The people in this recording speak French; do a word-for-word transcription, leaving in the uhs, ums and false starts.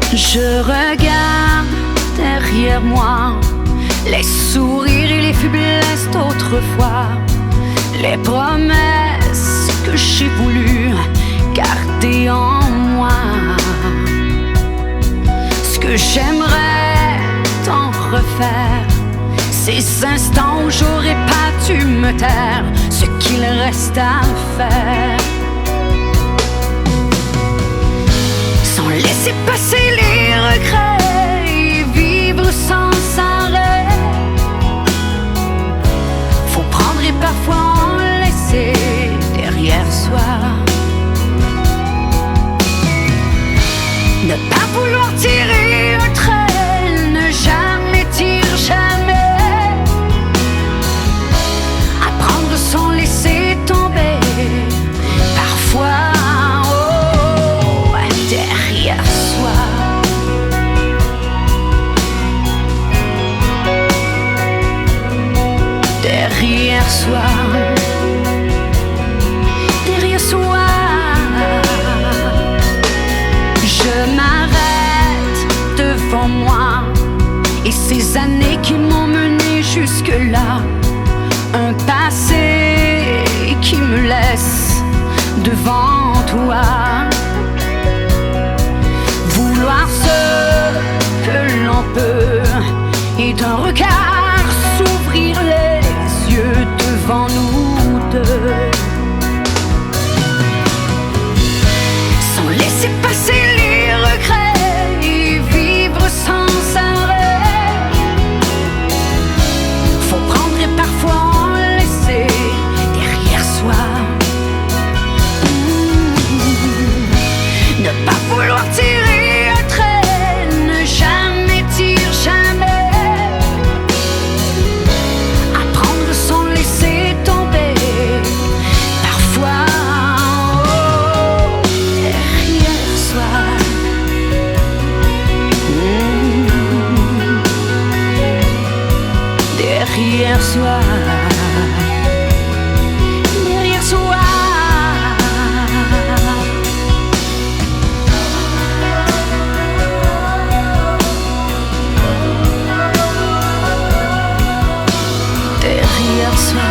Je regarde derrière moi les sourires et les faiblesses d'autrefois, les promesses que j'ai voulu garder en moi. Ce que j'aimerais t'en refaire, ces instants où j'aurais pas dû me taire, ce qu'il reste à faire, sans laisser passer les regrets et vivre sans arrêt. Faut prendre et parfois en laisser derrière soi. Ne pas vouloir tirer un trait, ne jamais dire jamais. Apprendre sans laisser tomber parfois, oh, derrière soi. Derrière soi. Derrière soi. Je m'arrête devant moi et ces années qui m'ont mené jusque-là. Un passé qui me laisse devant toi. Vouloir ce que l'on peut et d'un regard s'ouvrir les yeux devant nous deux, sans laisser passer les regrets et vivre sans arrêt. Faut prendre et parfois en laisser derrière soi. Mmh. Ne pas vouloir tirer un trait, ne jamais dire jamais. Apprendre sans laisser tomber parfois, oh, derrière soi. Mmh. Derrière soi. Derrière soi. Derrière soi.